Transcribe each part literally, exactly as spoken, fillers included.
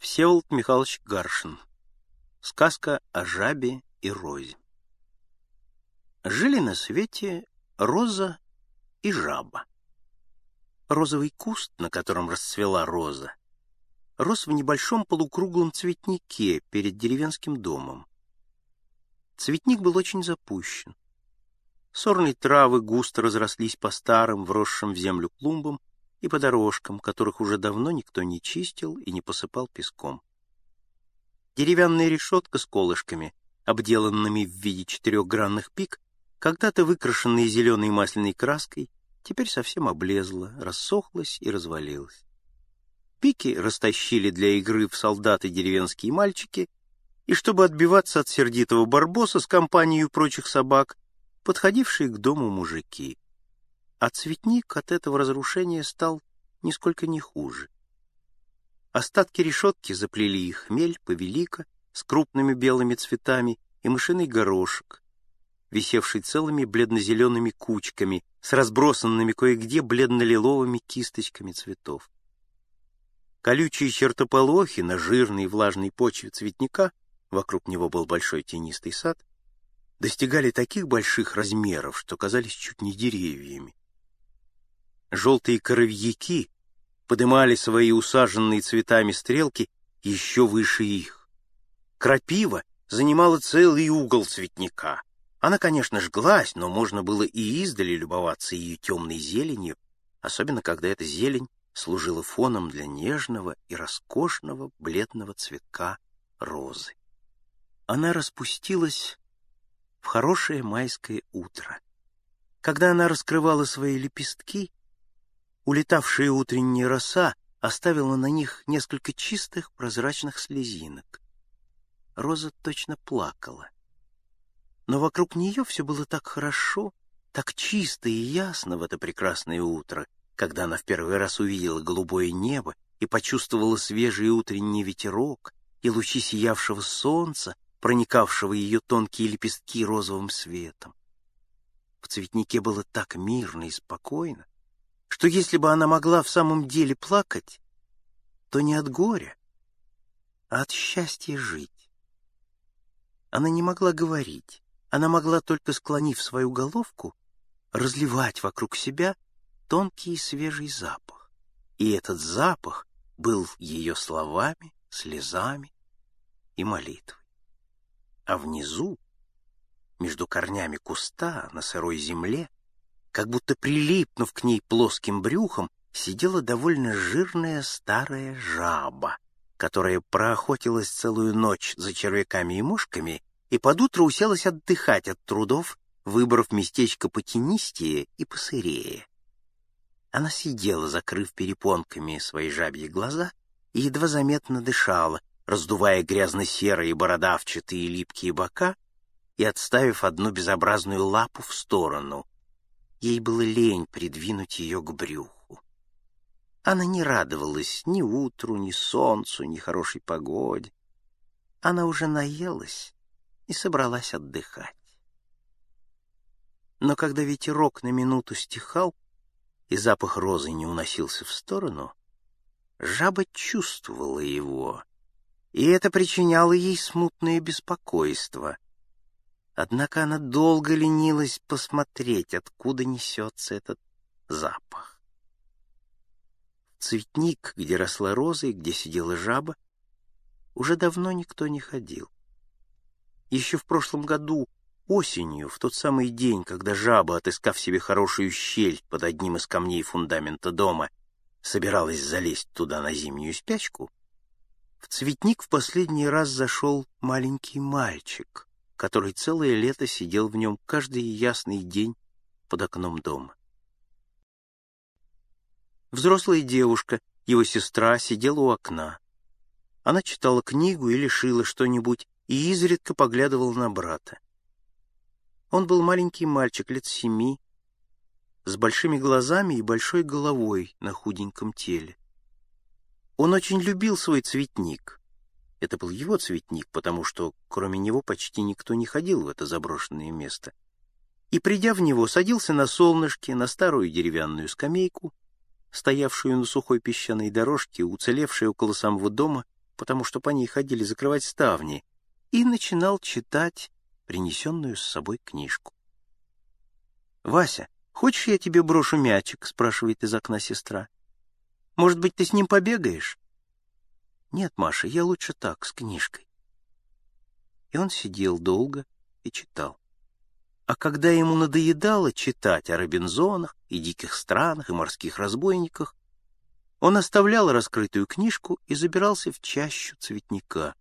Всеволод Михайлович Гаршин. Сказка о жабе и розе. Жили на свете роза и жаба. Розовый куст, на котором расцвела роза, рос в небольшом полукруглом цветнике перед деревенским домом. Цветник был очень запущен. Сорные травы густо разрослись по старым, вросшим в землю клумбам и по дорожкам, которых уже давно никто не чистил и не посыпал песком. Деревянная решетка с колышками, обделанными в виде четырехгранных пик, когда-то выкрашенная зеленой масляной краской, теперь совсем облезла, рассохлась и развалилась. Пики растащили для игры в солдаты деревенские мальчики, и чтобы отбиваться от сердитого барбоса с компанией прочих собак, подходившие к дому мужики. А цветник от этого разрушения стал нисколько не хуже. Остатки решетки заплели и хмель, повелика с крупными белыми цветами и мышиный горошек, висевший целыми бледно-зелеными кучками с разбросанными кое-где бледно-лиловыми кисточками цветов. Колючие чертополохи на жирной и влажной почве цветника, вокруг него был большой тенистый сад, достигали таких больших размеров, что казались чуть не деревьями. Желтые коровьяки подымали свои усаженные цветами стрелки еще выше их. Крапива занимала целый угол цветника. Она, конечно, жглась, но можно было и издали любоваться ее темной зеленью, особенно когда эта зелень служила фоном для нежного и роскошного бледного цветка розы. Она распустилась в хорошее майское утро. Когда она раскрывала свои лепестки, улетавшая утренняя роса оставила на них несколько чистых прозрачных слезинок. Роза точно плакала. Но вокруг нее все было так хорошо, так чисто и ясно в это прекрасное утро, когда она в первый раз увидела голубое небо и почувствовала свежий утренний ветерок и лучи сиявшего солнца, проникавшего ее тонкие лепестки розовым светом. В цветнике было так мирно и спокойно, что если бы она могла в самом деле плакать, то не от горя, а от счастья жить. Она не могла говорить, она могла только, склонив свою головку, разливать вокруг себя тонкий и свежий запах. И этот запах был ее словами, слезами и молитвой. А внизу, между корнями куста, на сырой земле, как будто прилипнув к ней плоским брюхом, сидела довольно жирная старая жаба, которая проохотилась целую ночь за червяками и мошками и под утро уселась отдыхать от трудов, выбрав местечко потенистее и посырее. Она сидела, закрыв перепонками свои жабьи глаза, и едва заметно дышала, раздувая грязно-серые бородавчатые липкие бока и отставив одну безобразную лапу в сторону. Ей было лень придвинуть ее к брюху. Она не радовалась ни утру, ни солнцу, ни хорошей погоде. Она уже наелась и собралась отдыхать. Но когда ветерок на минуту стихал и запах розы не уносился в сторону, жаба чувствовала его, и это причиняло ей смутное беспокойство. Однако она долго ленилась посмотреть, откуда несется этот запах. В цветник, где росла роза и где сидела жаба, уже давно никто не ходил. Еще в прошлом году, осенью, в тот самый день, когда жаба, отыскав себе хорошую щель под одним из камней фундамента дома, собиралась залезть туда на зимнюю спячку, в цветник в последний раз зашел маленький мальчик, который целое лето сидел в нем каждый ясный день под окном дома. Взрослая девушка, его сестра, сидела у окна. Она читала книгу или шила что-нибудь и изредка поглядывала на брата. Он был маленький мальчик лет семи, с большими глазами и большой головой на худеньком теле. Он очень любил свой цветник. Это был его цветник, потому что кроме него почти никто не ходил в это заброшенное место. И, придя в него, садился на солнышке, на старую деревянную скамейку, стоявшую на сухой песчаной дорожке, уцелевшей около самого дома потому что по ней ходили закрывать ставни, и начинал читать принесенную с собой книжку. «Вася, хочешь, я тебе брошу мячик?» — спрашивает из окна сестра. «Может быть, ты с ним побегаешь?» «Нет, Маша, я лучше так, с книжкой». И он сидел долго и читал. А когда ему надоедало читать о Робинзонах и диких странах и морских разбойниках, он оставлял раскрытую книжку и забирался в чащу цветника.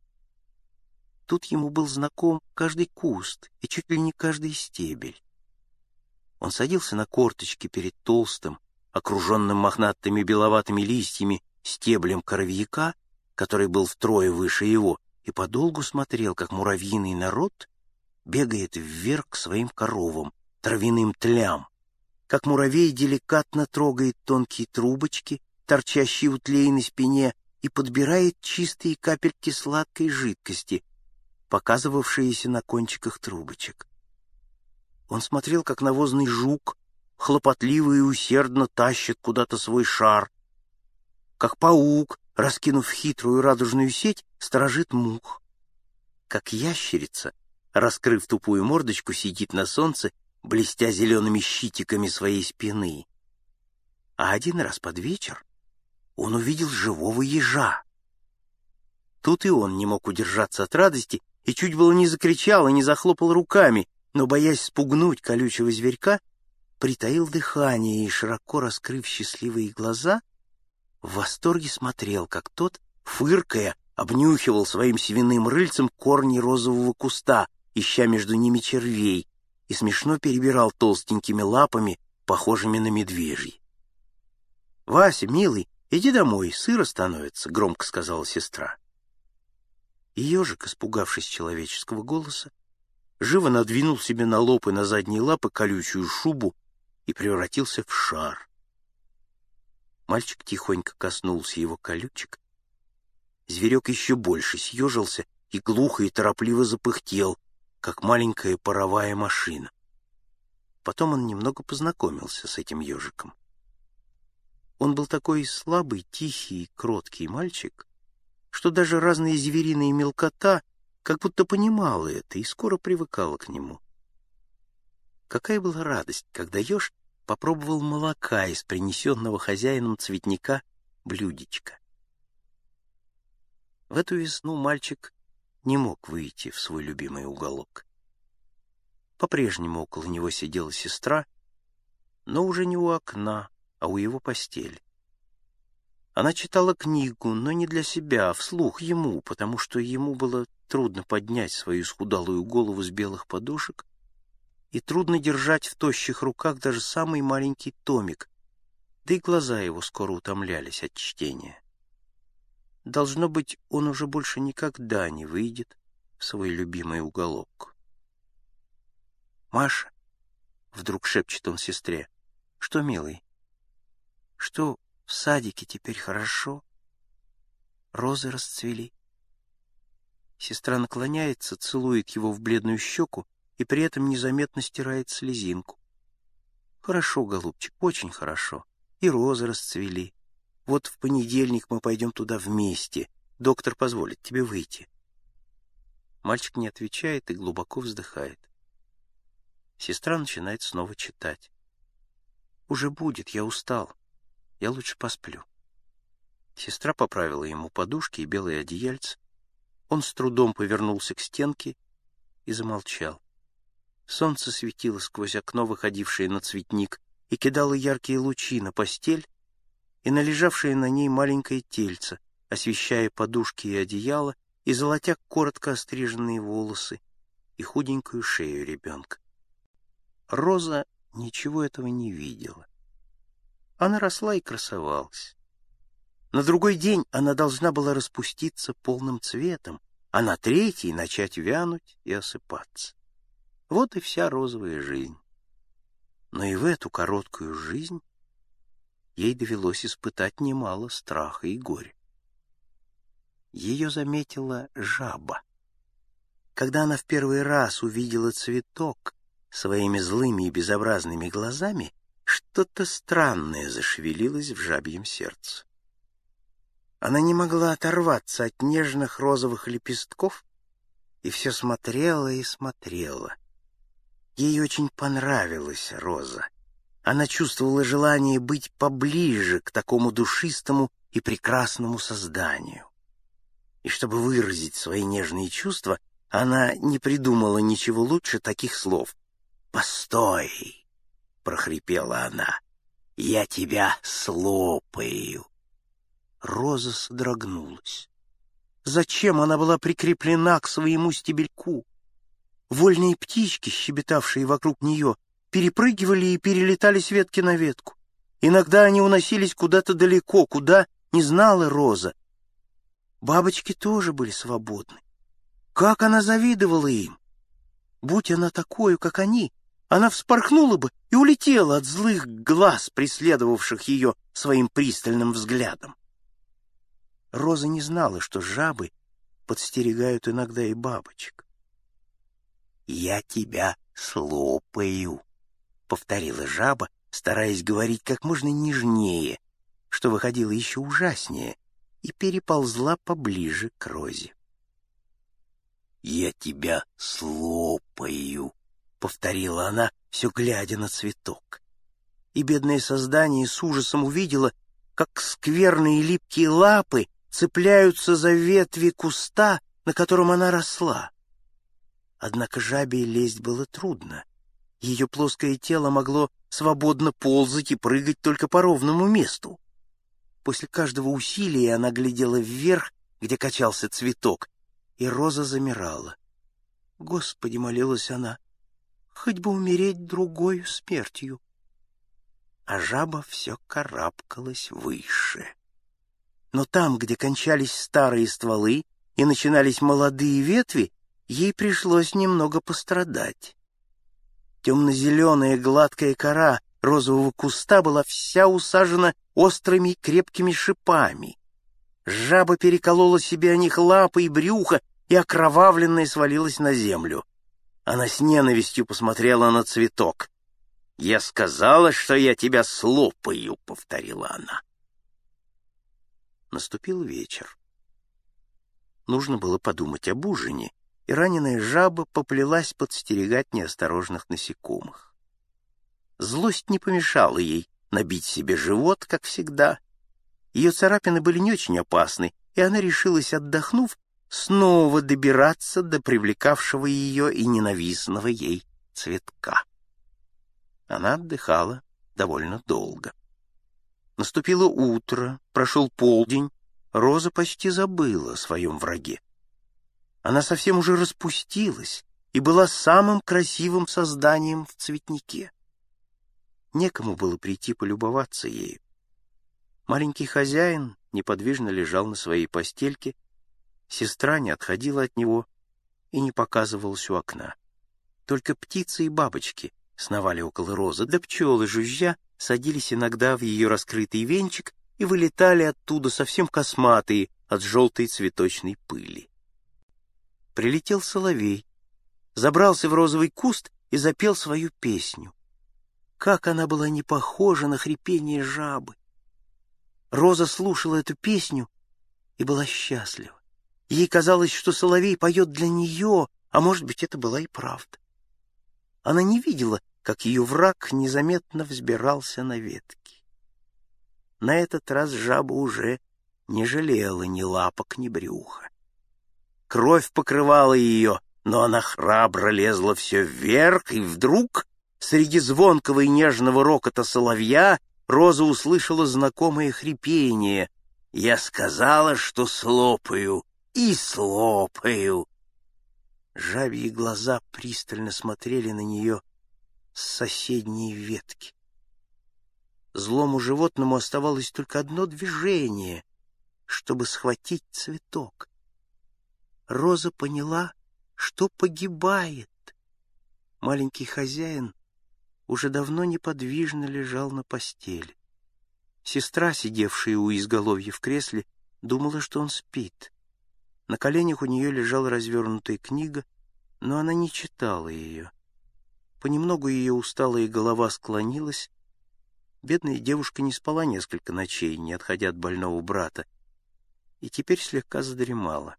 Тут ему был знаком каждый куст и чуть ли не каждый стебель. Он садился на корточки перед толстым, окруженным мохнатыми беловатыми листьями стеблем коровьяка, который был втрое выше его, и подолгу смотрел, как муравьиный народ бегает вверх к своим коровам, травяным тлям, как муравей деликатно трогает тонкие трубочки, торчащие у тлей на спине, и подбирает чистые капельки сладкой жидкости, показывавшиеся на кончиках трубочек. Он смотрел, как навозный жук хлопотливо и усердно тащит куда-то свой шар, как паук, раскинув хитрую радужную сеть, сторожит мух, как ящерица, раскрыв тупую мордочку, сидит на солнце, блестя зелеными щитиками своей спины. А один раз под вечер он увидел живого ежа. Тут и он не мог удержаться от радости и чуть было не закричал и не захлопал руками, но, боясь спугнуть колючего зверька, притаил дыхание и, широко раскрыв счастливые глаза, в восторге смотрел, как тот, фыркая, обнюхивал своим свиным рыльцем корни розового куста, ища между ними червей, и смешно перебирал толстенькими лапами, похожими на медвежьи. «Вася, милый, иди домой, сыро становится», — громко сказала сестра. И ежик, испугавшись человеческого голоса, живо надвинул себе на лоб и на задние лапы колючую шубу и превратился в шар. Мальчик тихонько коснулся его колючек. Зверек еще больше съежился и глухо и торопливо запыхтел, как маленькая паровая машина. Потом он немного познакомился с этим ежиком. Он был такой слабый, тихий и кроткий мальчик, что даже разные звериные мелкота как будто понимала это и скоро привыкала к нему. Какая была радость, когда еж попробовал молока из принесенного хозяином цветника блюдечка. В эту весну мальчик не мог выйти в свой любимый уголок. По-прежнему около него сидела сестра, но уже не у окна, а у его постели. Она читала книгу, но не для себя, а вслух ему, потому что ему было трудно поднять свою исхудалую голову с белых подушек и трудно держать в тощих руках даже самый маленький томик, да и глаза его скоро утомлялись от чтения. Должно быть, он уже больше никогда не выйдет в свой любимый уголок. «Маша», — вдруг шепчет он сестре, — «что, милый, что в садике теперь хорошо? Розы расцвели». Сестра наклоняется, целует его в бледную щеку и при этом незаметно стирает слезинку. «Хорошо, голубчик, очень хорошо. И розы расцвели. Вот в понедельник мы пойдем туда вместе. Доктор позволит тебе выйти». Мальчик не отвечает и глубоко вздыхает. Сестра начинает снова читать. «Уже будет, я устал. Я лучше посплю». Сестра поправила ему подушки и белое одеяльце. Он с трудом повернулся к стенке и замолчал. Солнце светило сквозь окно, выходившее на цветник, и кидало яркие лучи на постель и на лежавшее на ней маленькое тельце, освещая подушки и одеяло и золотя коротко остриженные волосы и худенькую шею ребенка. Роза ничего этого не видела. Она росла и красовалась. На другой день она должна была распуститься полным цветом, а на третий начать вянуть и осыпаться. Вот и вся розовая жизнь. Но и в эту короткую жизнь ей довелось испытать немало страха и горя. Ее заметила жаба. Когда она в первый раз увидела цветок своими злыми и безобразными глазами, что-то странное зашевелилось в жабьем сердце. Она не могла оторваться от нежных розовых лепестков и все смотрела и смотрела. Ей очень понравилась роза. Она чувствовала желание быть поближе к такому душистому и прекрасному созданию. И чтобы выразить свои нежные чувства, она не придумала ничего лучше таких слов. «Постой!» — прохрипела она. «Я тебя слопаю!» Роза содрогнулась. Зачем она была прикреплена к своему стебельку? Вольные птички, щебетавшие вокруг нее, перепрыгивали и перелетали с ветки на ветку. Иногда они уносились куда-то далеко, куда не знала Роза. Бабочки тоже были свободны. Как она завидовала им! Будь она такой, как они, она вспорхнула бы и улетела от злых глаз, преследовавших ее своим пристальным взглядом. Роза не знала, что жабы подстерегают иногда и бабочек. «Я тебя слопаю», — повторила жаба, стараясь говорить как можно нежнее, что выходило еще ужаснее, и переползла поближе к Розе. «Я тебя слопаю», — повторила она, все глядя на цветок. И бедное создание с ужасом увидело, как скверные липкие лапы цепляются за ветви куста, на котором она росла. Однако жабе лезть было трудно. Ее плоское тело могло свободно ползать и прыгать только по ровному месту. После каждого усилия она глядела вверх, где качался цветок, и Роза замирала. «Господи!» — молилась она, — «хоть бы умереть другою смертью». А жаба все карабкалась выше. Но там, где кончались старые стволы и начинались молодые ветви, ей пришлось немного пострадать. Темно-зеленая гладкая кора розового куста была вся усажена острыми крепкими шипами. Жаба переколола себе о них лапы и брюхо, и окровавленная свалилась на землю. Она с ненавистью посмотрела на цветок. «Я сказала, что я тебя слопаю», — повторила она. Наступил вечер. Нужно было подумать об ужине, и раненая жаба поплелась подстерегать неосторожных насекомых. Злость не помешала ей набить себе живот, как всегда. Ее царапины были не очень опасны, и она решилась, отдохнув, снова добираться до привлекавшего ее и ненавистного ей цветка. Она отдыхала довольно долго. Наступило утро, прошел полдень, Роза почти забыла о своем враге. Она совсем уже распустилась и была самым красивым созданием в цветнике. Некому было прийти полюбоваться ею. Маленький хозяин неподвижно лежал на своей постельке, сестра не отходила от него и не показывалась у окна. Только птицы и бабочки сновали около Розы, да пчелы, жужжа, садились иногда в ее раскрытый венчик и вылетали оттуда совсем косматые от желтой цветочной пыли. Прилетел соловей, забрался в розовый куст и запел свою песню. Как она была не похожа на хрипение жабы! Роза слушала эту песню и была счастлива. Ей казалось, что соловей поет для нее, а может быть, это была и правда. Она не видела, как ее враг незаметно взбирался на ветки. На этот раз жаба уже не жалела ни лапок, ни брюха. Кровь покрывала ее, но она храбро лезла все вверх, и вдруг, среди звонкого и нежного рокота соловья, Роза услышала знакомое хрипение. «Я сказала, что слопаю, и слопаю!» Жабьи глаза пристально смотрели на нее с соседней ветки. Злому животному оставалось только одно движение, чтобы схватить цветок. Роза поняла, что погибает. Маленький хозяин уже давно неподвижно лежал на постели. Сестра, сидевшая у изголовья в кресле, думала, что он спит. На коленях у нее лежала развернутая книга, но она не читала ее. Понемногу ее усталая голова склонилась. Бедная девушка не спала несколько ночей, не отходя от больного брата. и теперь слегка задремала.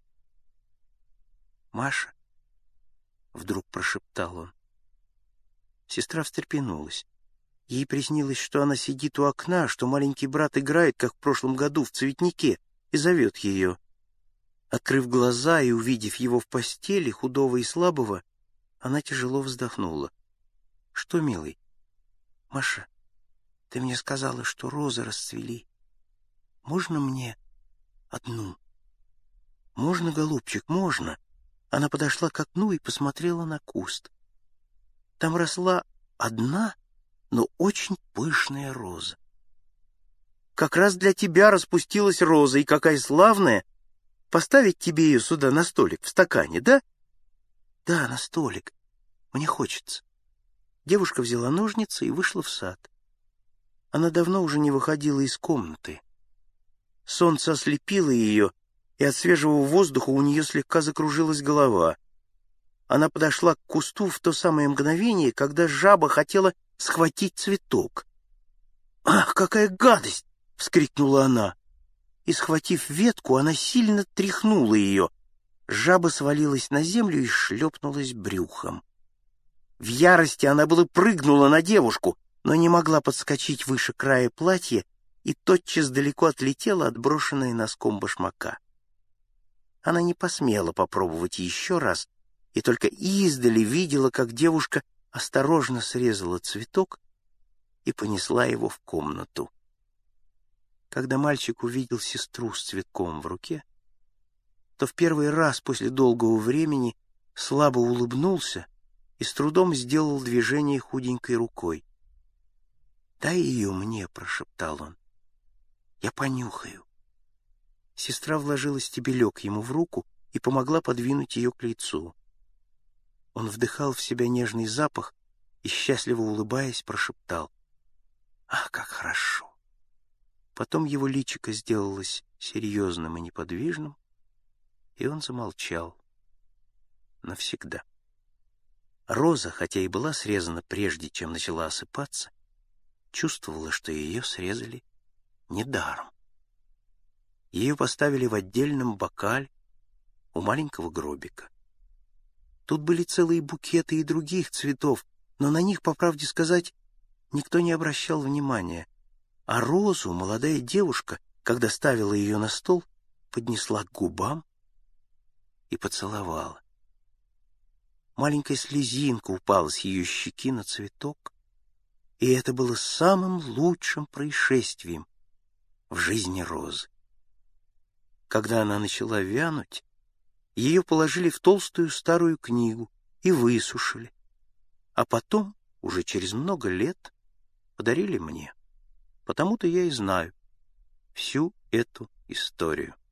«Маша?» — вдруг прошептал он. Сестра встрепенулась. Ей приснилось, что она сидит у окна, что маленький брат играет, как в прошлом году, в цветнике, и зовет ее. Открыв глаза и увидев его в постели, худого и слабого, она тяжело вздохнула. «Что, милый?» «Маша, ты мне сказала, что розы расцвели. Можно мне одну?» «Можно, голубчик, можно». Она подошла к окну и посмотрела на куст. Там росла одна, но очень пышная роза. «Как раз для тебя распустилась роза, и какая славная! Поставить тебе ее сюда на столик, в стакане, да?» «Да, на столик. Мне хочется». Девушка взяла ножницы и вышла в сад. Она давно уже не выходила из комнаты. Солнце ослепило ее, и от свежего воздуха у нее слегка закружилась голова. Она подошла к кусту в то самое мгновение, когда жаба хотела схватить цветок. «Ах, какая гадость!» — вскрикнула она. И, схватив ветку, она сильно тряхнула ее. Жаба свалилась на землю и шлепнулась брюхом. В ярости она было прыгнула на девушку, но не могла подскочить выше края платья и тотчас далеко отлетела от брошенной носком башмака. Она не посмела попробовать еще раз, и только издали видела, как девушка осторожно срезала цветок и понесла его в комнату. Когда мальчик увидел сестру с цветком в руке, то в первый раз после долгого времени слабо улыбнулся и с трудом сделал движение худенькой рукой. «Дай ее мне», — прошептал он. «Я понюхаю». Сестра вложила стебелек ему в руку и помогла подвинуть ее к лицу. Он вдыхал в себя нежный запах и, счастливо улыбаясь, прошептал: «Ах, как хорошо!» Потом его личико сделалось серьезным и неподвижным, и он замолчал навсегда. Роза, хотя и была срезана прежде, чем начала осыпаться, чувствовала, что ее срезали недаром. Ее поставили в отдельном бокале у маленького гробика. Тут были целые букеты и других цветов, но на них, по правде сказать, никто не обращал внимания. А розу молодая девушка, когда ставила ее на стол, поднесла к губам и поцеловала. Маленькая слезинка упала с ее щеки на цветок, и это было самым лучшим происшествием в жизни розы. Когда она начала вянуть, ее положили в толстую старую книгу и высушили, а потом, уже через много лет, подарили мне. Потому-то я и знаю всю эту историю.